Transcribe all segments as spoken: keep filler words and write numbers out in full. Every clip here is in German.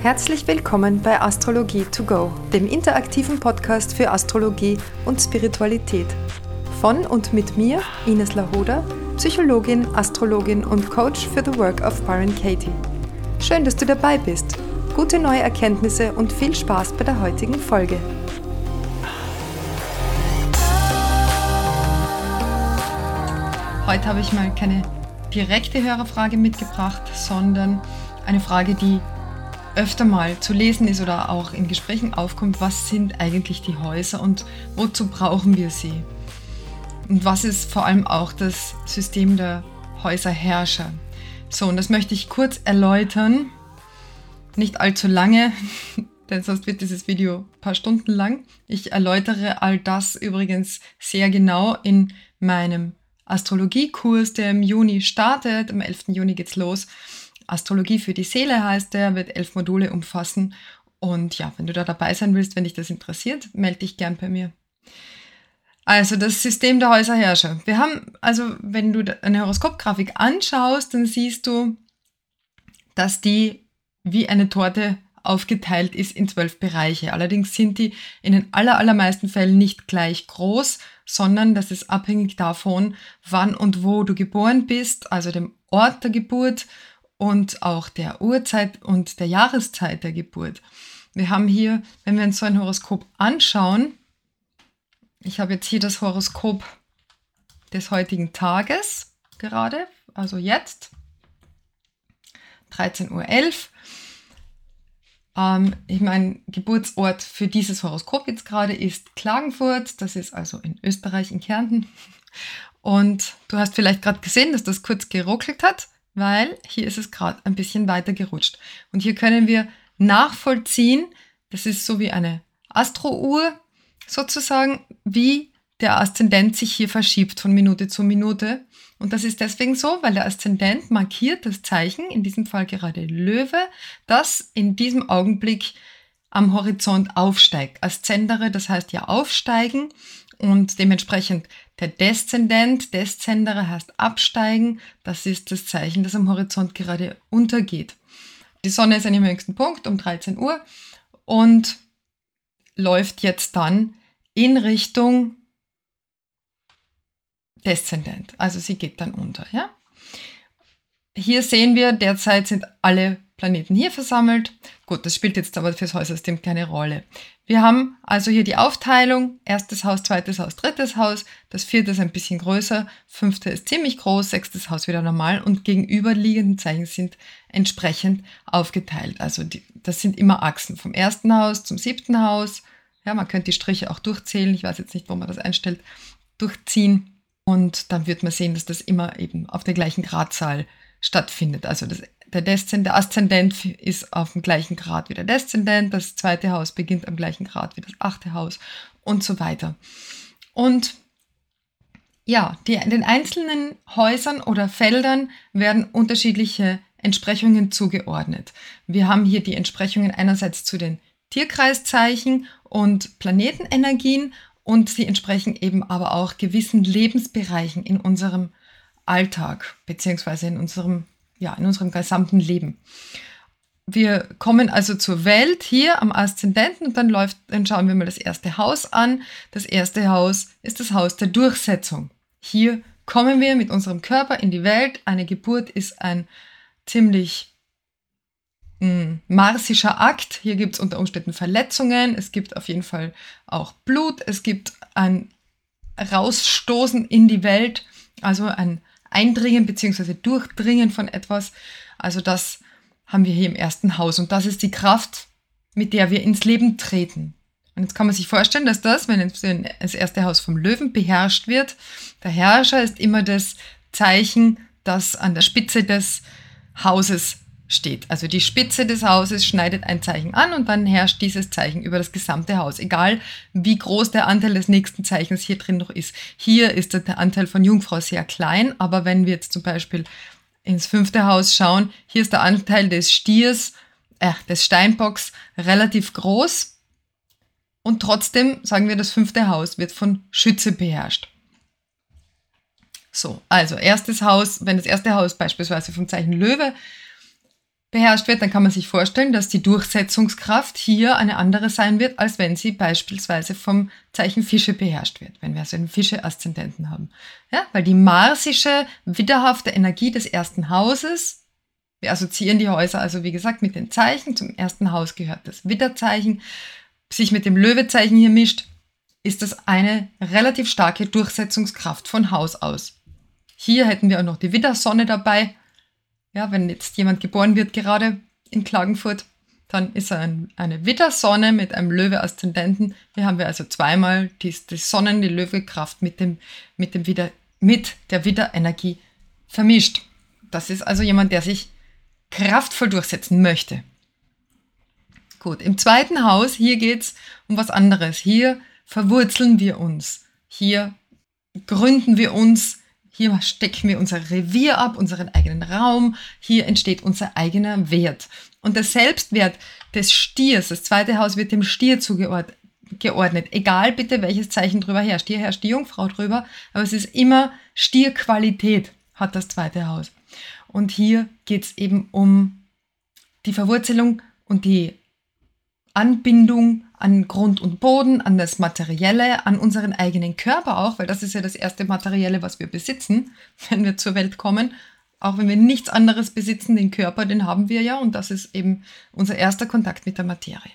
Herzlich willkommen bei Astrologie to go, dem interaktiven Podcast für Astrologie und Spiritualität. Von und mit mir, Ines Lahoda, Psychologin, Astrologin und Coach für The Work of Byron Katie. Schön, dass du dabei bist. Gute neue Erkenntnisse und viel Spaß bei der heutigen Folge. Heute habe ich mal keine direkte Hörerfrage mitgebracht, sondern eine Frage, die öfter mal zu lesen ist oder auch in Gesprächen aufkommt. Was sind eigentlich die Häuser und wozu brauchen wir sie? Und was ist vor allem auch das System der Häuserherrscher? So, und das möchte ich kurz erläutern. Nicht allzu lange, denn sonst wird dieses Video ein paar Stunden lang. Ich erläutere all das übrigens sehr genau in meinem Astrologiekurs, der im Juni startet. Am elften Juni geht's los. Astrologie für die Seele heißt der, wird elf Module umfassen. Und ja, wenn du da dabei sein willst, wenn dich das interessiert, melde dich gern bei mir. Also das System der Häuserherrscher. Wir haben, also wenn du eine Horoskopgrafik anschaust, dann siehst du, dass die wie eine Torte aufgeteilt ist in zwölf Bereiche. Allerdings sind die in den aller, allermeisten Fällen nicht gleich groß, sondern das ist abhängig davon, wann und wo du geboren bist, also dem Ort der Geburt und auch der Uhrzeit und der Jahreszeit der Geburt. Wir haben hier, wenn wir uns so ein Horoskop anschauen, ich habe jetzt hier das Horoskop des heutigen Tages gerade, also jetzt, dreizehn Uhr elf. Ähm, ich mein Geburtsort für dieses Horoskop jetzt gerade ist Klagenfurt, das ist also in Österreich, in Kärnten. Und du hast vielleicht gerade gesehen, dass das kurz geruckelt hat, weil hier ist es gerade ein bisschen weiter gerutscht. Und hier können wir nachvollziehen, das ist so wie eine Astro-Uhr sozusagen, wie der Aszendent sich hier verschiebt von Minute zu Minute. Und das ist deswegen so, weil der Aszendent markiert das Zeichen, in diesem Fall gerade Löwe, das in diesem Augenblick am Horizont aufsteigt. Aszendere, das heißt ja aufsteigen und dementsprechend der Deszendent, Deszendere heißt absteigen, das ist das Zeichen, das am Horizont gerade untergeht. Die Sonne ist an ihrem höchsten Punkt um dreizehn Uhr und läuft jetzt dann in Richtung Deszendent. Also sie geht dann unter. Ja? Hier sehen wir, derzeit sind alle Planeten hier versammelt. Gut, das spielt jetzt aber fürs Häusersystem keine Rolle. Wir haben also hier die Aufteilung, erstes Haus, zweites Haus, drittes Haus, das vierte ist ein bisschen größer, fünfte ist ziemlich groß, sechstes Haus wieder normal und gegenüberliegenden Zeichen sind entsprechend aufgeteilt. Also die, das sind immer Achsen, vom ersten Haus zum siebten Haus. Ja, man könnte die Striche auch durchzählen, ich weiß jetzt nicht, wo man das einstellt, durchziehen. Und dann wird man sehen, dass das immer eben auf der gleichen Gradzahl stattfindet. Also das, der Deszendent, der Aszendent ist auf dem gleichen Grad wie der Deszendent, das zweite Haus beginnt am gleichen Grad wie das achte Haus und so weiter. Und ja, die, den einzelnen Häusern oder Feldern werden unterschiedliche Entsprechungen zugeordnet. Wir haben hier die Entsprechungen einerseits zu den Tierkreiszeichen und Planetenenergien und sie entsprechen eben aber auch gewissen Lebensbereichen in unserem Alltag beziehungsweise in unserem, ja, in unserem gesamten Leben. Wir kommen also zur Welt hier am Aszendenten und dann läuft, dann schauen wir mal das erste Haus an. Das erste Haus ist das Haus der Durchsetzung. Hier kommen wir mit unserem Körper in die Welt. Eine Geburt ist ein ziemlich mh, marsischer Akt. Hier gibt es unter Umständen Verletzungen. Es gibt auf jeden Fall auch Blut. Es gibt ein Rausstoßen in die Welt, also ein Eindringen bzw. Durchdringen von etwas. Also das haben wir hier im ersten Haus. Und das ist die Kraft, mit der wir ins Leben treten. Und jetzt kann man sich vorstellen, dass das, wenn das erste Haus vom Löwen beherrscht wird, der Herrscher ist immer das Zeichen, das an der Spitze des Hauses steht. Also die Spitze des Hauses schneidet ein Zeichen an und dann herrscht dieses Zeichen über das gesamte Haus. Egal, wie groß der Anteil des nächsten Zeichens hier drin noch ist. Hier ist der Anteil von Jungfrau sehr klein, aber wenn wir jetzt zum Beispiel ins fünfte Haus schauen, hier ist der Anteil des Stiers, äh, des Steinbocks relativ groß und trotzdem sagen wir, das fünfte Haus wird von Schütze beherrscht. So, also erstes Haus, wenn das erste Haus beispielsweise vom Zeichen Löwe beherrscht wird, dann kann man sich vorstellen, dass die Durchsetzungskraft hier eine andere sein wird, als wenn sie beispielsweise vom Zeichen Fische beherrscht wird, wenn wir also einen Fische-Aszendenten haben. Ja, weil die marsische, widderhafte Energie des ersten Hauses, wir assoziieren die Häuser also wie gesagt mit den Zeichen, zum ersten Haus gehört das Widderzeichen, sich mit dem Löwezeichen hier mischt, ist das eine relativ starke Durchsetzungskraft von Haus aus. Hier hätten wir auch noch die Widdersonne dabei. Ja, wenn jetzt jemand geboren wird gerade in Klagenfurt, dann ist er ein, eine Widdersonne mit einem Löwe-Aszendenten. Hier haben wir also zweimal die, die Sonnen-, die Löwe-Kraft mit, dem, mit, dem Widder, mit der Widderenergie vermischt. Das ist also jemand, der sich kraftvoll durchsetzen möchte. Gut, im zweiten Haus, hier geht es um was anderes. Hier verwurzeln wir uns. Hier gründen wir uns. Hier stecken wir unser Revier ab, unseren eigenen Raum. Hier entsteht unser eigener Wert. Und der Selbstwert des Stiers, das zweite Haus wird dem Stier zugeordnet. Egal bitte, welches Zeichen drüber herrscht. Hier herrscht die Jungfrau drüber, aber es ist immer Stierqualität, hat das zweite Haus. Und hier geht es eben um die Verwurzelung und die Anbindung an Grund und Boden, an das Materielle, an unseren eigenen Körper auch, weil das ist ja das erste Materielle, was wir besitzen, wenn wir zur Welt kommen. Auch wenn wir nichts anderes besitzen, den Körper, den haben wir ja und das ist eben unser erster Kontakt mit der Materie.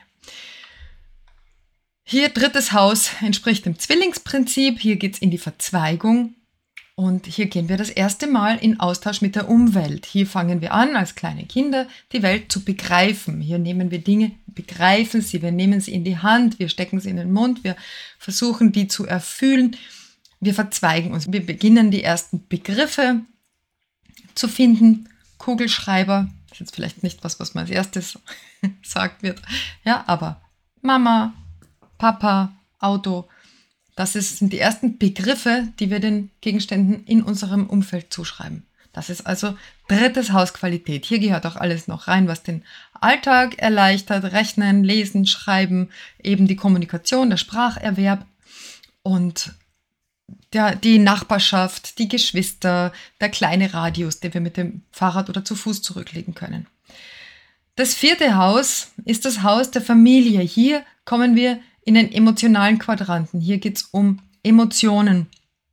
Hier drittes Haus entspricht dem Zwillingsprinzip, hier geht es in die Verzweigung. Und hier gehen wir das erste Mal in Austausch mit der Umwelt. Hier fangen wir an, als kleine Kinder die Welt zu begreifen. Hier nehmen wir Dinge, begreifen sie, wir nehmen sie in die Hand, wir stecken sie in den Mund, wir versuchen, die zu erfühlen. Wir verzweigen uns. Wir beginnen, die ersten Begriffe zu finden. Kugelschreiber, das ist jetzt vielleicht nicht was, was man als erstes sagt wird. Ja, aber Mama, Papa, Auto, das ist, sind die ersten Begriffe, die wir den Gegenständen in unserem Umfeld zuschreiben. Das ist also drittes Haus Qualität. Hier gehört auch alles noch rein, was den Alltag erleichtert, Rechnen, Lesen, Schreiben, eben die Kommunikation, der Spracherwerb und der, die Nachbarschaft, die Geschwister, der kleine Radius, den wir mit dem Fahrrad oder zu Fuß zurücklegen können. Das vierte Haus ist das Haus der Familie. Hier kommen wir in den emotionalen Quadranten. Hier geht es um Emotionen.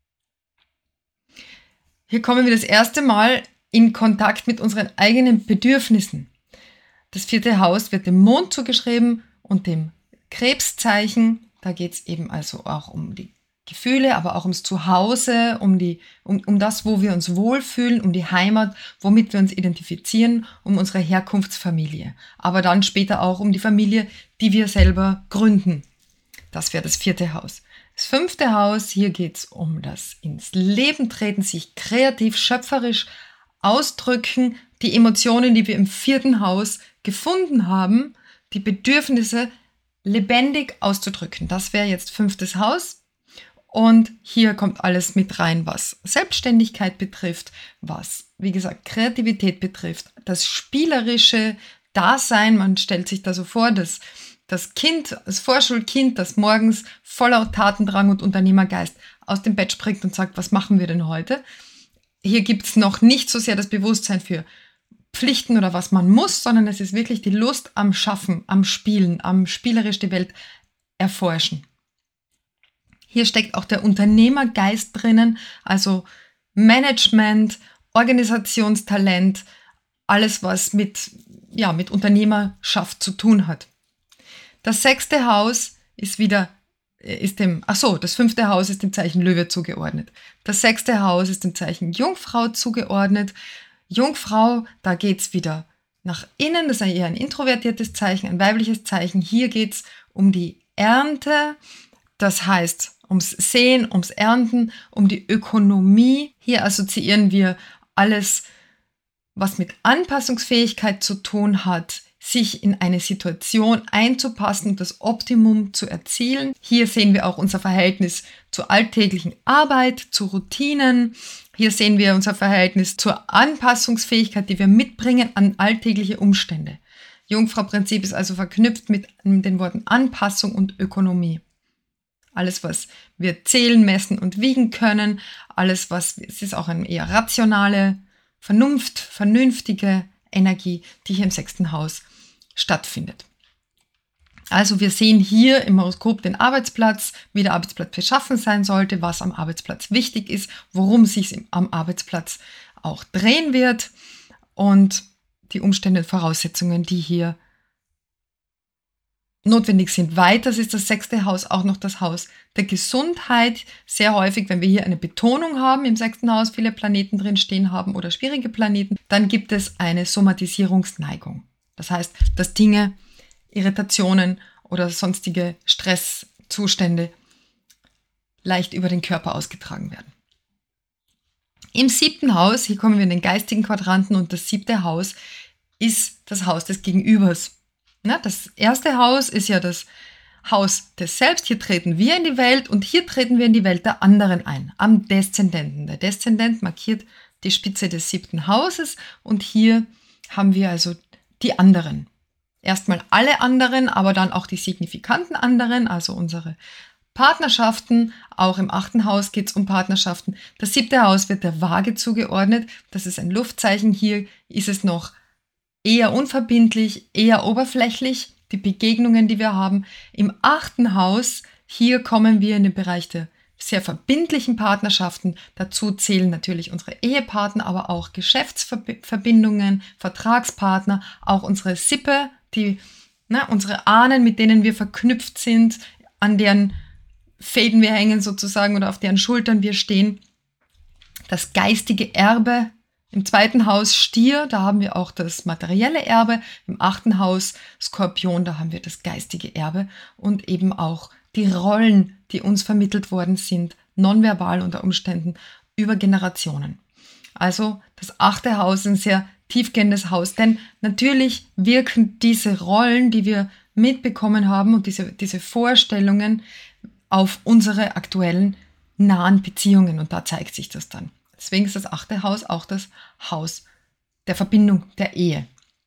Hier kommen wir das erste Mal in Kontakt mit unseren eigenen Bedürfnissen. Das vierte Haus wird dem Mond zugeschrieben und dem Krebszeichen. Da geht es eben also auch um die Gefühle, aber auch ums Zuhause, um, die, um, um das, wo wir uns wohlfühlen, um die Heimat, womit wir uns identifizieren, um unsere Herkunftsfamilie. Aber dann später auch um die Familie, die wir selber gründen. Das wäre das vierte Haus. Das fünfte Haus, hier geht es um das ins Leben treten, sich kreativ, schöpferisch ausdrücken, die Emotionen, die wir im vierten Haus gefunden haben, die Bedürfnisse lebendig auszudrücken. Das wäre jetzt fünftes Haus. Und hier kommt alles mit rein, was Selbstständigkeit betrifft, was, wie gesagt, Kreativität betrifft, das spielerische Dasein. Man stellt sich da so vor, dass das Kind, das Vorschulkind, das morgens voller Tatendrang und Unternehmergeist aus dem Bett springt und sagt, was machen wir denn heute? Hier gibt es noch nicht so sehr das Bewusstsein für Pflichten oder was man muss, sondern es ist wirklich die Lust am Schaffen, am Spielen, am spielerisch die Welt erforschen. Hier steckt auch der Unternehmergeist drinnen, also Management, Organisationstalent, alles was mit, ja, mit Unternehmerschaft zu tun hat. Das sechste Haus ist wieder, ist dem, ach so, das fünfte Haus ist dem Zeichen Löwe zugeordnet. Das sechste Haus ist dem Zeichen Jungfrau zugeordnet. Jungfrau, da geht's wieder nach innen, das ist eher ein introvertiertes Zeichen, ein weibliches Zeichen. Hier geht's um die Ernte, das heißt ums Säen, ums Ernten, um die Ökonomie. Hier assoziieren wir alles, was mit Anpassungsfähigkeit zu tun hat, sich in eine Situation einzupassen, das Optimum zu erzielen. Hier sehen wir auch unser Verhältnis zur alltäglichen Arbeit, zu Routinen. Hier sehen wir unser Verhältnis zur Anpassungsfähigkeit, die wir mitbringen an alltägliche Umstände. Jungfrau-Prinzip ist also verknüpft mit den Worten Anpassung und Ökonomie. Alles, was wir zählen, messen und wiegen können, alles, was, es ist auch eine eher rationale, Vernunft, vernünftige Energie, die hier im sechsten Haus stattfindet. Also wir sehen hier im Horoskop den Arbeitsplatz, wie der Arbeitsplatz beschaffen sein sollte, was am Arbeitsplatz wichtig ist, worum es sich am Arbeitsplatz auch drehen wird und die Umstände und Voraussetzungen, die hier notwendig sind. Weiters ist das sechste Haus auch noch das Haus der Gesundheit. Sehr häufig, wenn wir hier eine Betonung haben, im sechsten Haus viele Planeten drin stehen haben oder schwierige Planeten, dann gibt es eine Somatisierungsneigung. Das heißt, dass Dinge, Irritationen oder sonstige Stresszustände leicht über den Körper ausgetragen werden. Im siebten Haus, hier kommen wir in den geistigen Quadranten und das siebte Haus ist das Haus des Gegenübers. Das erste Haus ist ja das Haus des Selbst. Hier treten wir in die Welt und hier treten wir in die Welt der anderen ein, am Deszendenten. Der Deszendent markiert die Spitze des siebten Hauses und hier haben wir also die anderen. Erstmal alle anderen, aber dann auch die signifikanten anderen, also unsere Partnerschaften. Auch im achten Haus geht es um Partnerschaften. Das siebte Haus wird der Waage zugeordnet. Das ist ein Luftzeichen. Hier ist es noch eher unverbindlich, eher oberflächlich, die Begegnungen, die wir haben. Im achten Haus, hier kommen wir in den Bereich der sehr verbindlichen Partnerschaften. Dazu zählen natürlich unsere Ehepartner, aber auch Geschäftsverbindungen, Vertragspartner, auch unsere Sippe, die, ne, unsere Ahnen, mit denen wir verknüpft sind, an deren Fäden wir hängen sozusagen oder auf deren Schultern wir stehen. Das geistige Erbe. Im zweiten Haus Stier, da haben wir auch das materielle Erbe. Im achten Haus Skorpion, da haben wir das geistige Erbe und eben auch die Rollen, die uns vermittelt worden sind, nonverbal unter Umständen über Generationen. Also das achte Haus ist ein sehr tiefgehendes Haus, denn natürlich wirken diese Rollen, die wir mitbekommen haben und diese, diese Vorstellungen auf unsere aktuellen nahen Beziehungen und da zeigt sich das dann. Deswegen ist das achte Haus auch das Haus der Verbindung, der Ehe.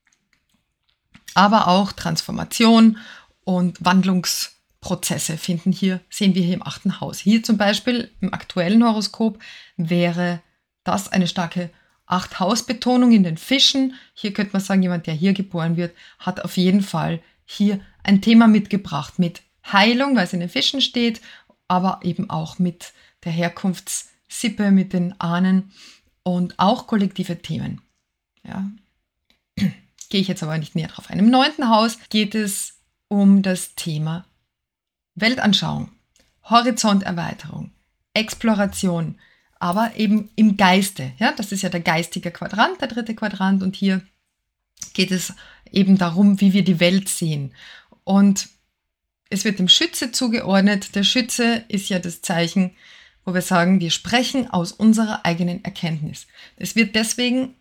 Aber auch Transformation und Wandlungsprozesse finden hier, sehen wir hier im achten Haus. Hier zum Beispiel im aktuellen Horoskop wäre das eine starke acht-Haus-Betonung in den Fischen. Hier könnte man sagen, jemand, der hier geboren wird, hat auf jeden Fall hier ein Thema mitgebracht mit Heilung, weil es in den Fischen steht, aber eben auch mit der Herkunfts- Sippe, mit den Ahnen und auch kollektive Themen. Ja. Gehe ich jetzt aber nicht näher drauf ein. Im neunten Haus geht es um das Thema Weltanschauung, Horizonterweiterung, Exploration, aber eben im Geiste. Ja, das ist ja der geistige Quadrant, der dritte Quadrant und hier geht es eben darum, wie wir die Welt sehen. Und es wird dem Schütze zugeordnet. Der Schütze ist ja das Zeichen, wo wir sagen, wir sprechen aus unserer eigenen Erkenntnis. Es wird deswegen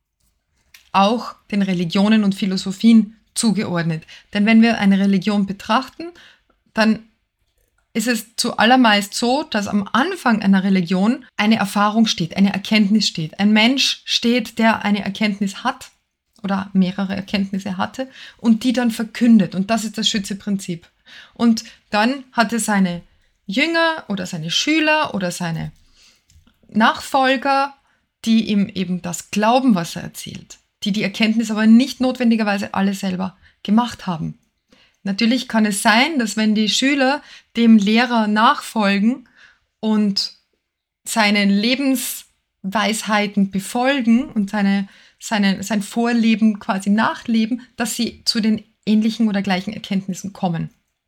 auch den Religionen und Philosophien zugeordnet. Denn wenn wir eine Religion betrachten, dann ist es zuallermeist so, dass am Anfang einer Religion eine Erfahrung steht, eine Erkenntnis steht. Ein Mensch steht, der eine Erkenntnis hat oder mehrere Erkenntnisse hatte und die dann verkündet. Und das ist das Schütze-Prinzip. Und dann hat er seine Jünger oder seine Schüler oder seine Nachfolger, die ihm eben das glauben, was er erzählt, die die Erkenntnis aber nicht notwendigerweise alle selber gemacht haben. Natürlich kann es sein, dass wenn die Schüler dem Lehrer nachfolgen und seine Lebensweisheiten befolgen und seine, seine, sein Vorleben quasi nachleben, dass sie zu den ähnlichen oder gleichen Erkenntnissen kommen.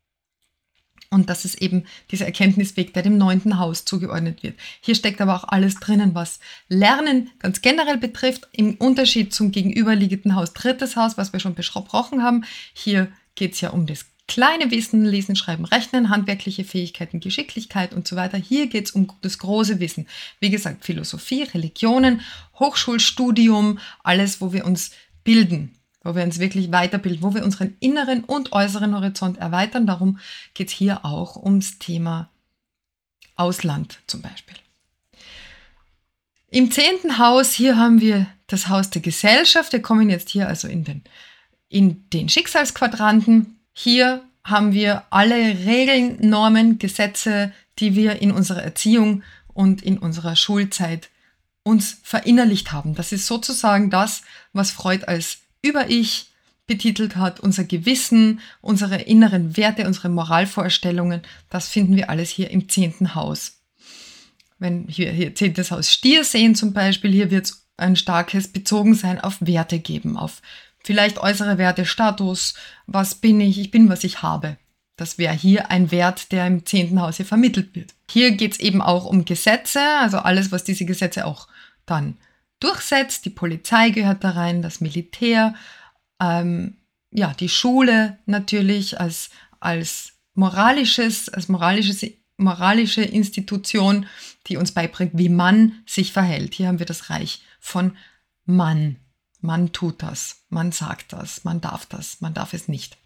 Und das ist eben dieser Erkenntnisweg, der dem neunten Haus zugeordnet wird. Hier steckt aber auch alles drinnen, was Lernen ganz generell betrifft, im Unterschied zum gegenüberliegenden Haus, drittes Haus, was wir schon besprochen haben. Hier geht es ja um das kleine Wissen, Lesen, Schreiben, Rechnen, handwerkliche Fähigkeiten, Geschicklichkeit und so weiter. Hier geht es um das große Wissen. Wie gesagt, Philosophie, Religionen, Hochschulstudium, alles, wo wir uns bilden, wo wir uns wirklich weiterbilden, wo wir unseren inneren und äußeren Horizont erweitern. Darum geht es hier auch ums Thema Ausland zum Beispiel. Im zehnten Haus, hier haben wir das Haus der Gesellschaft. Wir kommen jetzt hier also in den, in den Schicksalsquadranten. Hier haben wir alle Regeln, Normen, Gesetze, die wir in unserer Erziehung und in unserer Schulzeit uns verinnerlicht haben. Das ist sozusagen das, was Freud als Über-Ich betitelt hat, unser Gewissen, unsere inneren Werte, unsere Moralvorstellungen, das finden wir alles hier im zehnten Haus. Wenn wir hier zehntes Haus Stier sehen zum Beispiel, hier wird es ein starkes Bezogensein auf Werte geben, auf vielleicht äußere Werte, Status, was bin ich, ich bin, was ich habe. Das wäre hier ein Wert, der im zehnten Haus hier vermittelt wird. Hier geht es eben auch um Gesetze, also alles, was diese Gesetze auch dann durchsetzt. Die Polizei gehört da rein, das Militär, ähm, ja, die Schule natürlich als, als moralisches, als moralisches, moralische Institution, die uns beibringt, wie man sich verhält. Hier haben wir das Reich von Mann. Man tut das, man sagt das, man darf das, man darf es nicht.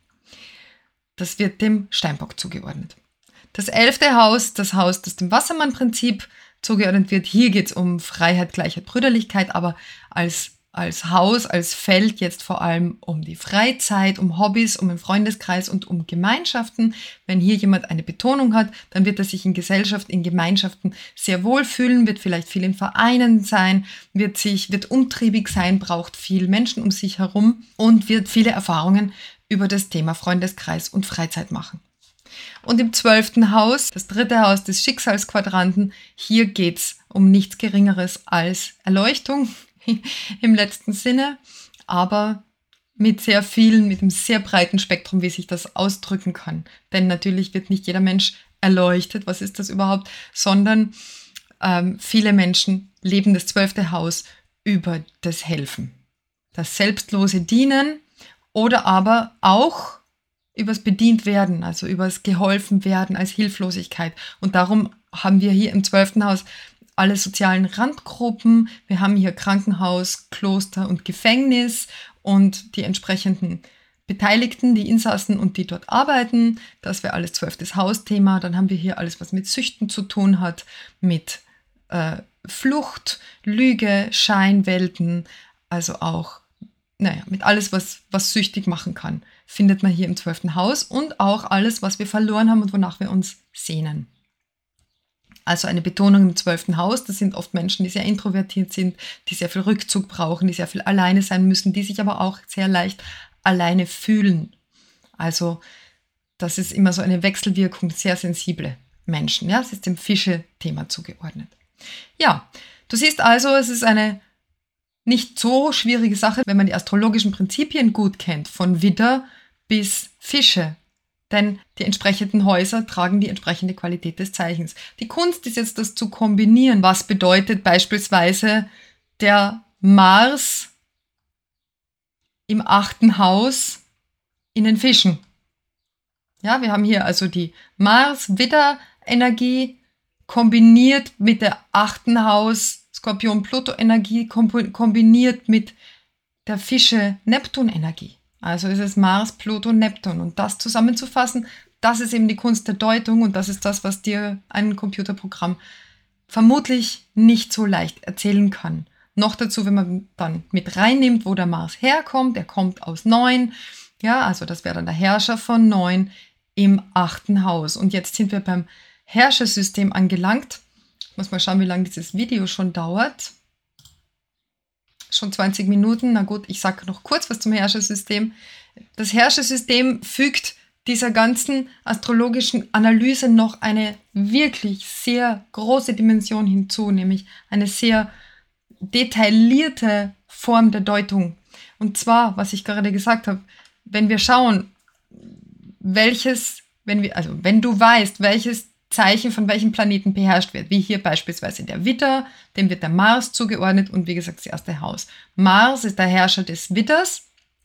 Das wird dem Steinbock zugeordnet. Das elfte Haus, das Haus, das dem Wassermann-Prinzip zugeordnet wird. Hier geht es um Freiheit, Gleichheit, Brüderlichkeit, aber als, als Haus, als Feld jetzt vor allem um die Freizeit, um Hobbys, um einen Freundeskreis und um Gemeinschaften. Wenn hier jemand eine Betonung hat, dann wird er sich in Gesellschaft, in Gemeinschaften sehr wohl fühlen, wird vielleicht viel in Vereinen sein, wird sich, wird umtriebig sein, braucht viel Menschen um sich herum und wird viele Erfahrungen über das Thema Freundeskreis und Freizeit machen. Und im zwölften Haus, das dritte Haus des Schicksalsquadranten, hier geht's um nichts Geringeres als Erleuchtung im letzten Sinne, aber mit sehr vielen, mit einem sehr breiten Spektrum, wie sich das ausdrücken kann. Denn natürlich wird nicht jeder Mensch erleuchtet, was ist das überhaupt, sondern ähm, viele Menschen leben das zwölfte Haus über das Helfen, das selbstlose Dienen oder aber auch übers bedient werden, also übers geholfen werden als Hilflosigkeit. Und darum haben wir hier im zwölften Haus alle sozialen Randgruppen. Wir haben hier Krankenhaus, Kloster und Gefängnis und die entsprechenden Beteiligten, die Insassen und die dort arbeiten. Das wäre alles zwölftes Hausthema. Dann haben wir hier alles, was mit Süchten zu tun hat, mit äh, Flucht, Lüge, Scheinwelten, also auch Naja, mit alles, was, was süchtig machen kann, findet man hier im zwölften Haus und auch alles, was wir verloren haben und wonach wir uns sehnen. Also eine Betonung im zwölften Haus, das sind oft Menschen, die sehr introvertiert sind, die sehr viel Rückzug brauchen, die sehr viel alleine sein müssen, die sich aber auch sehr leicht alleine fühlen. Also das ist immer so eine Wechselwirkung, sehr sensible Menschen. Ja, es ist dem Fische-Thema zugeordnet. Ja, du siehst also, es ist eine nicht so schwierige Sache, wenn man die astrologischen Prinzipien gut kennt, von Widder bis Fische. Denn die entsprechenden Häuser tragen die entsprechende Qualität des Zeichens. Die Kunst ist jetzt, das zu kombinieren. Was bedeutet beispielsweise der Mars im achten Haus in den Fischen? Ja, wir haben hier also die Mars-Widder-Energie kombiniert mit der achten Haus Skorpion-Pluto-Energie kombiniert mit der Fische-Neptun-Energie. Also ist es Mars, Pluto, Neptun. Und das zusammenzufassen, das ist eben die Kunst der Deutung und das ist das, was dir ein Computerprogramm vermutlich nicht so leicht erzählen kann. Noch dazu, wenn man dann mit reinnimmt, wo der Mars herkommt, der kommt aus neun. Ja, also das wäre dann der Herrscher von neun im achten Haus. Und jetzt sind wir beim Herrschersystem angelangt. Ich muss mal schauen, wie lange dieses Video schon dauert. Schon zwanzig Minuten. Na gut, ich sage noch kurz was zum Herrschersystem. Das Herrschersystem fügt dieser ganzen astrologischen Analyse noch eine wirklich sehr große Dimension hinzu, nämlich eine sehr detaillierte Form der Deutung. Und zwar, was ich gerade gesagt habe, wenn wir schauen, welches, wenn wir, also wenn du weißt, welches Zeichen von welchem Planeten beherrscht wird, wie hier beispielsweise der Widder, dem wird der Mars zugeordnet und wie gesagt das erste Haus. Mars ist der Herrscher des Widders.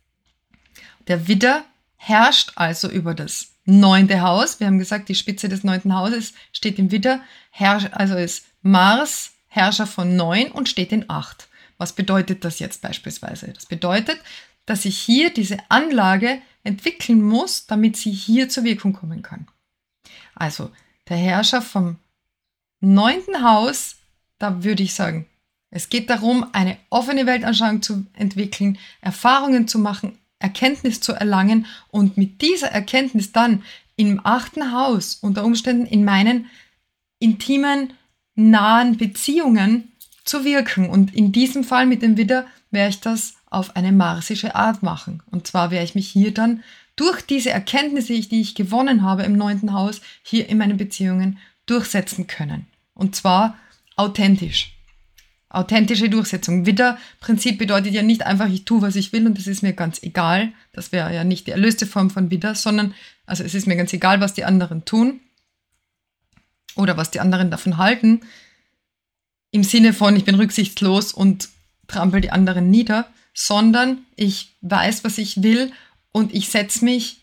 Der Widder herrscht also über das neunte Haus. Wir haben gesagt, die Spitze des neunten Hauses steht im Widder, also ist Mars Herrscher von neun und steht in acht. Was bedeutet das jetzt beispielsweise? Das bedeutet, dass ich hier diese Anlage entwickeln muss, damit sie hier zur Wirkung kommen kann. Also der Herrscher vom neunten Haus, da würde ich sagen, es geht darum, eine offene Weltanschauung zu entwickeln, Erfahrungen zu machen, Erkenntnis zu erlangen und mit dieser Erkenntnis dann im achten Haus unter Umständen in meinen intimen, nahen Beziehungen zu wirken. Und in diesem Fall mit dem Widder werde ich das auf eine marsische Art machen. Und zwar werde ich mich hier dann durch diese Erkenntnisse, die ich gewonnen habe im neunten Haus, hier in meinen Beziehungen durchsetzen können. Und zwar authentisch. Authentische Durchsetzung. Widder-Prinzip bedeutet ja nicht einfach, ich tue, was ich will und das ist mir ganz egal. Das wäre ja nicht die erlöste Form von Widder, sondern, also es ist mir ganz egal, was die anderen tun oder was die anderen davon halten. Im Sinne von, ich bin rücksichtslos und trampel die anderen nieder, sondern ich weiß, was ich will und ich setze mich,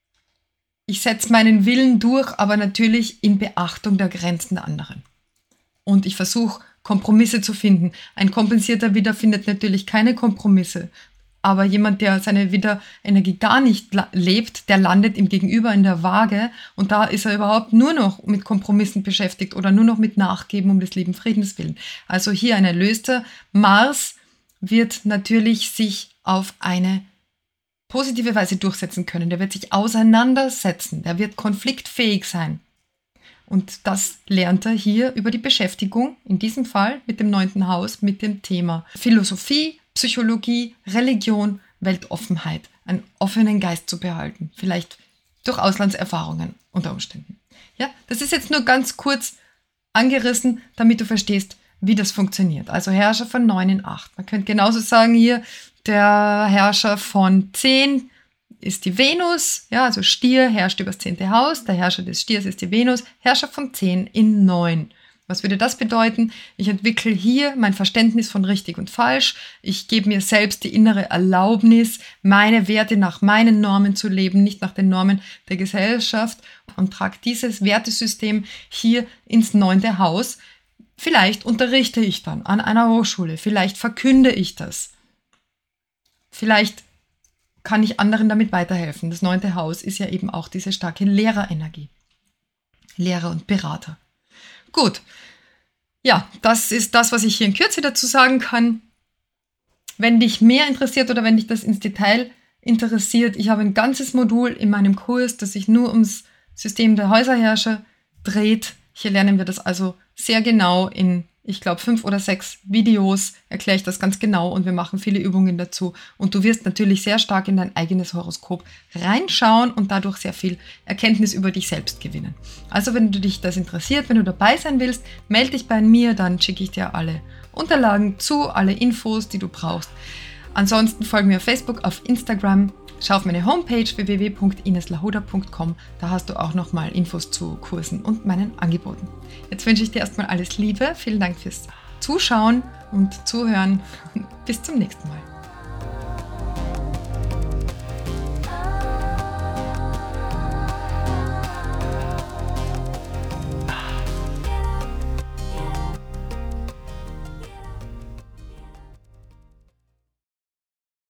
ich setze meinen Willen durch, aber natürlich in Beachtung der Grenzen der anderen. Und ich versuche, Kompromisse zu finden. Ein kompensierter Widder findet natürlich keine Kompromisse, aber jemand, der seine Widder-Energie gar nicht lebt, der landet ihm gegenüber in der Waage und da ist er überhaupt nur noch mit Kompromissen beschäftigt oder nur noch mit Nachgeben um des lieben Friedens willen. Also hier ein erlöster Mars wird natürlich sich auf eine positive Weise durchsetzen können. Der wird sich auseinandersetzen, der wird konfliktfähig sein. Und das lernt er hier über die Beschäftigung, in diesem Fall mit dem neunten Haus, mit dem Thema Philosophie, Psychologie, Religion, Weltoffenheit, einen offenen Geist zu behalten, vielleicht durch Auslandserfahrungen unter Umständen. Ja, das ist jetzt nur ganz kurz angerissen, damit du verstehst, wie das funktioniert. Also Herrscher von neun in acht. Man könnte genauso sagen hier, der Herrscher von zehn ist die Venus, ja, also Stier herrscht über das zehnte Haus, der Herrscher des Stiers ist die Venus, Herrscher von zehn in neun. Was würde das bedeuten? Ich entwickle hier mein Verständnis von richtig und falsch, ich gebe mir selbst die innere Erlaubnis, meine Werte nach meinen Normen zu leben, nicht nach den Normen der Gesellschaft und trage dieses Wertesystem hier ins neunte Haus. Vielleicht unterrichte ich dann an einer Hochschule, vielleicht verkünde ich das, vielleicht kann ich anderen damit weiterhelfen. Das neunte Haus ist ja eben auch diese starke Lehrerenergie. Lehrer und Berater. Gut. Ja, das ist das, was ich hier in Kürze dazu sagen kann. Wenn dich mehr interessiert oder wenn dich das ins Detail interessiert, ich habe ein ganzes Modul in meinem Kurs, das sich nur ums System der Häuserherrscher dreht. Hier lernen wir das also sehr genau in ich glaube, fünf oder sechs Videos erkläre ich das ganz genau und wir machen viele Übungen dazu. Und du wirst natürlich sehr stark in dein eigenes Horoskop reinschauen und dadurch sehr viel Erkenntnis über dich selbst gewinnen. Also wenn du dich das interessiert, wenn du dabei sein willst, melde dich bei mir, dann schicke ich dir alle Unterlagen zu, alle Infos, die du brauchst. Ansonsten folge mir auf Facebook, auf Instagram. Schau auf meine Homepage w w w punkt ines lahoda punkt com, da hast du auch nochmal Infos zu Kursen und meinen Angeboten. Jetzt wünsche ich dir erstmal alles Liebe, vielen Dank fürs Zuschauen und Zuhören und bis zum nächsten Mal.